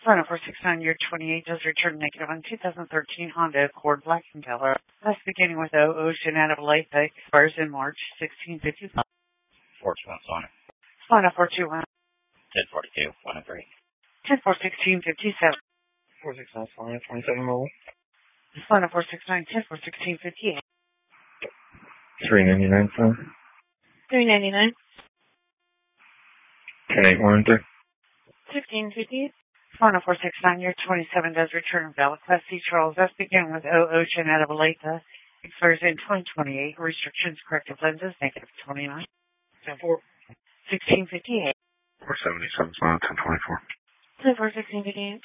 Front of 469 year 28 does return negative on 2013 Honda Accord black in color. That's beginning with O Ocean out of light that expires in March 1655. 421 Sonic. Front of 421. 1042, 103. 10-4-16-57. 469 Sonic, 27 mobile. Front of 469 10-4-16-58. 399 phone. 399. 10813. 1658. Front of 469 year 27 does return valid Class C Charles. That's beginning with O Ocean out of Olathe. Expires in 2028. Restrictions corrective lenses negative 29. 10-4. 1658. 477 Sonic, 1024. 10-4-16-58.